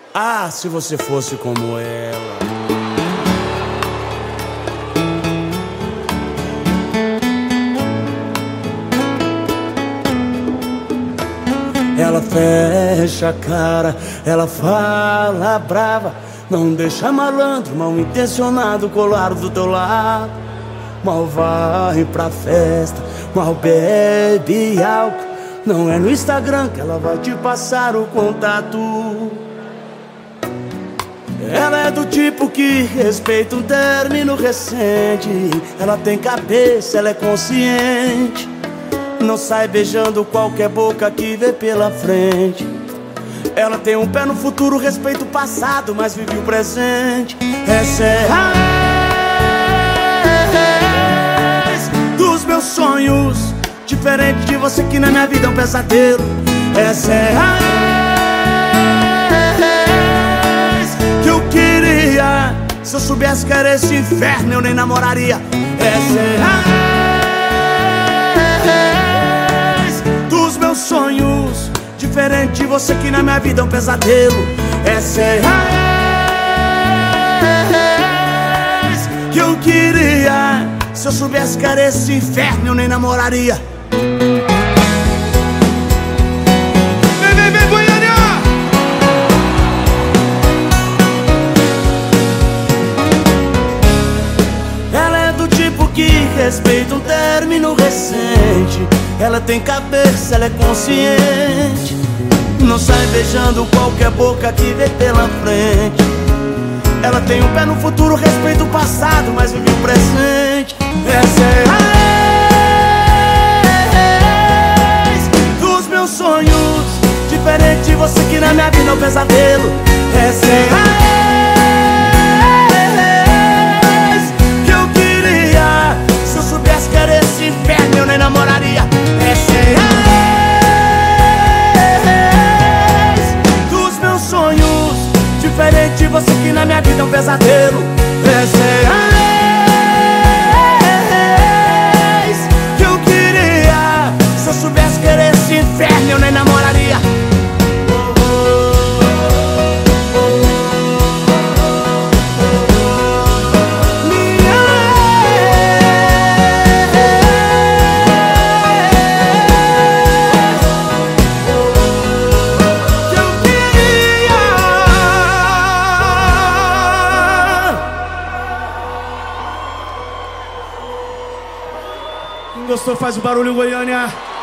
Ah, se você fosse como ela. Ela fecha a cara, ela fala brava, não deixa malandro, mal intencionado colar do teu lado. Mal vai pra festa, mal bebe álcool. Não é no Instagram que ela vai te passar o contato. Ela é do tipo que respeita um término recente. Ela tem cabeça, ela é consciente. Não sai beijando qualquer boca que vê pela frente. Ela tem um pé no futuro, respeita o passado, mas vive o presente. Essa é a ex dos meus sonhos, diferente de você que na minha vida é um pesadelo. Essa é a ex que eu queria. Se eu soubesse que era esse inferno, eu nem namoraria. Essa é a sonhos, diferente de você que na minha vida é um pesadelo. Essa é a ex que eu queria. Se eu soubesse que era esse inferno, eu nem namoraria. Vem, Goiânia! Ela é do tipo que respeita um término recente. Ela tem cabeça, ela é consciente. Não sai beijando qualquer boca que vê pela frente. Ela tem um pé no futuro, respeita o passado, mas vive o presente. Essa é a ex dos meus sonhos, diferente de você que na minha vida é um pesadelo. Essa é a ex que eu queria. Se eu soubesse que era esse inferno, eu nem namoraria. Essa é a ex dos meus sonhos, diferente de você que na minha vida é um pesadelo. Essa é a ex que eu queria. Se eu soubesse que era esse inferno, eu nem namoraria. Quem gostou faz o barulho, Goiânia.